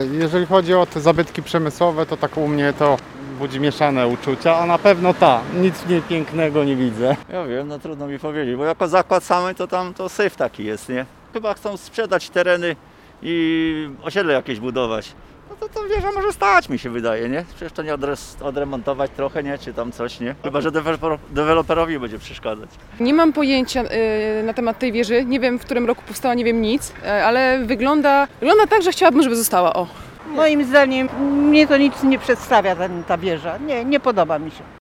Jeżeli chodzi o te zabytki przemysłowe, to tak u mnie to budzi mieszane uczucia, a na pewno nic w niej pięknego nie widzę. Ja wiem, no trudno mi powiedzieć, bo jako zakład samy to tam to syf taki jest, nie? Chyba chcą sprzedać tereny i osiedle jakieś budować. No to wieża może stać, mi się wydaje, nie? Przecież to nie odremontować trochę, nie? Czy tam coś, nie? Chyba że deweloperowi będzie przeszkadzać. Nie mam pojęcia na temat tej wieży, nie wiem w którym roku powstała, nie wiem nic, ale wygląda tak, że chciałabym, żeby została. O. Moim zdaniem mnie to nic nie przedstawia ta wieża. Nie podoba mi się.